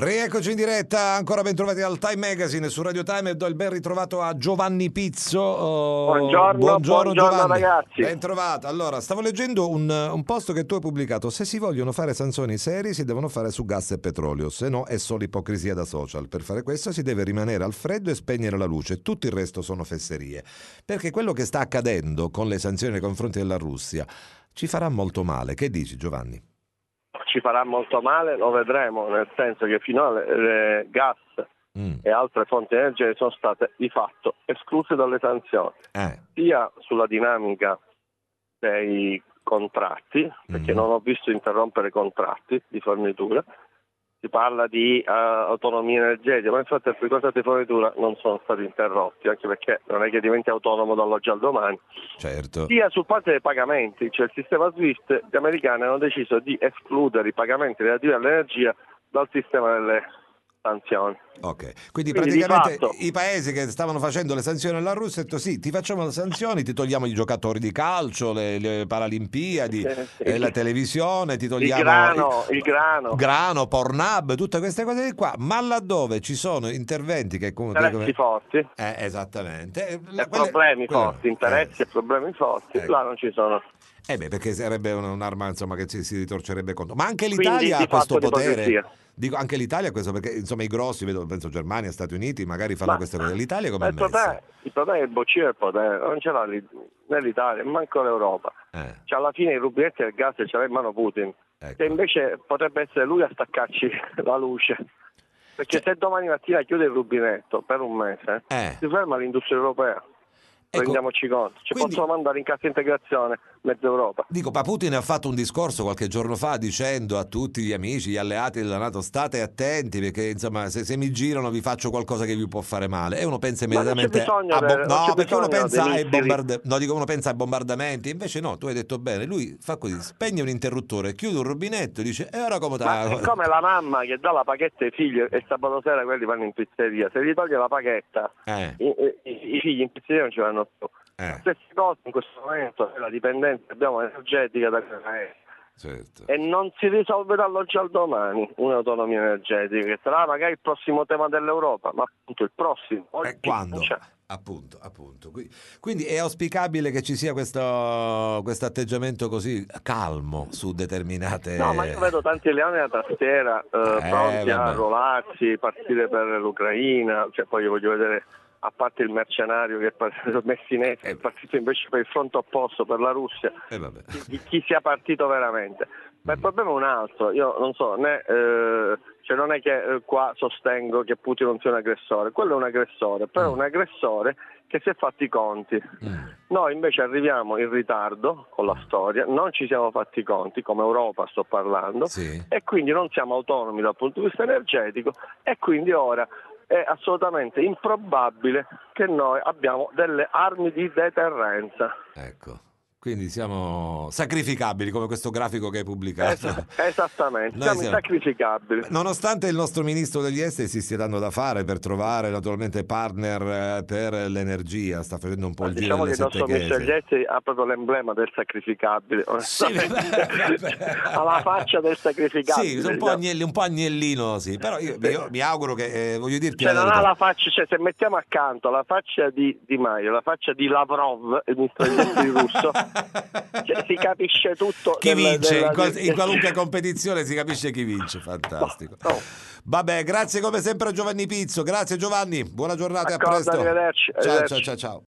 Rieccoci in diretta, ancora ben trovati al Time Magazine su Radio Time e do il ben ritrovato a Giovanni Pizzo. Buongiorno Giovanni. ragazzi. Ben trovato. Allora, stavo leggendo un post che tu hai pubblicato. Se si vogliono fare sanzioni serie si devono fare su gas e petrolio, se no è solo ipocrisia da social. Per fare questo si deve rimanere al freddo e spegnere la luce, tutto il resto sono fesserie. Perché quello che sta accadendo con le sanzioni nei confronti della Russia ci farà molto male. Che dici, Giovanni? Ci farà molto male, lo vedremo, nel senso che finora gas e altre fonti energetiche sono state di fatto escluse dalle sanzioni, sia sulla dinamica dei contratti, perché non ho visto interrompere contratti di fornitura. Si parla di autonomia energetica, ma infatti i contratti di fornitura non sono stati interrotti, anche perché non è che diventi autonomo dall'oggi al domani. Certo. Sia sul parte dei pagamenti, cioè il sistema SWIFT, gli americani hanno deciso di escludere i pagamenti relativi all'energia dal sistema delle sanzioni. Ok, quindi praticamente i paesi che stavano facendo le sanzioni alla Russia hanno detto sì, ti facciamo le sanzioni, ti togliamo i giocatori di calcio, le Paralimpiadi, la televisione, ti togliamo il grano, Pornhub, tutte queste cose di qua, ma laddove ci sono interventi che interessi forti, esattamente, problemi forti, interessi e problemi forti, là non ci sono. Perché sarebbe un'arma, insomma, che si ritorcerebbe contro. Ma anche l'Italia ha questo potere. Dico anche l'Italia ha questo, perché insomma i grossi, penso Germania, Stati Uniti, magari fanno queste cose. L'Italia come è messa? Il potere è il boccino del potere, non ce l'ha né l'Italia, manco l'Europa. Cioè alla fine i rubinetti del gas ce l'ha in mano Putin, che invece potrebbe essere lui a staccarci la luce. Perché se domani mattina chiude il rubinetto per un mese, si ferma l'industria europea. Rendiamoci conto, possono mandare in cassa integrazione mezza Europa. Dico, ma Putin ha fatto un discorso qualche giorno fa dicendo a tutti gli amici, gli alleati della NATO, state attenti perché insomma se mi girano vi faccio qualcosa che vi può fare male, e uno pensa immediatamente uno pensa ai bombardamenti, invece no, tu hai detto bene, lui fa così, spegne un interruttore, chiude un rubinetto, dice e ora come è come la mamma che dà la paghetta ai figli e sabato sera quelli vanno in pizzeria, se gli toglie la paghetta i figli in pizzeria non ci vanno più. La stessa cosa in questo momento è la dipendenza che abbiamo energetica da paese. Certo. E non si risolve dall'oggi al domani un'autonomia energetica, che sarà magari il prossimo tema dell'Europa, ma appunto il prossimo. Quando? Appunto. Quindi è auspicabile che ci sia questo atteggiamento così calmo su determinate... No, ma io vedo tanti leoni alla tastiera pronti a arruolarsi, partire per l'Ucraina, cioè poi io voglio vedere, a parte il mercenario che è Messinese, è partito invece per il fronte opposto, per la Russia, chi sia partito veramente. Ma il problema è un altro, io non so, non è che qua sostengo che Putin non sia un aggressore, quello è un aggressore, però è un aggressore che si è fatti i conti. Noi invece arriviamo in ritardo con la storia, non ci siamo fatti i conti, come Europa sto parlando, e quindi non siamo autonomi dal punto di vista energetico, e quindi ora è assolutamente improbabile che noi abbiamo delle armi di deterrenza. Ecco, quindi siamo sacrificabili, come questo grafico che hai pubblicato. Esattamente, siamo sacrificabili. Nonostante il nostro ministro degli esteri si stia dando da fare per trovare naturalmente partner per l'energia, sta facendo un po' il giro delle sette chiese. Diciamo che il nostro ministro degli esteri ha proprio l'emblema del sacrificabile, ha la faccia del sacrificabile. Sì, un po' agnellino, sì, però io mi auguro che, voglio dirti, non ha la faccia, se mettiamo accanto la faccia di Di Maio, la faccia di Lavrov, il ministro degli esteri russo, si capisce tutto. Chi vince in qualunque competizione, si capisce chi vince. Fantastico. Vabbè, grazie come sempre a Giovanni Pizzo. Grazie Giovanni, buona giornata e a presto. Arrivederci. Ciao.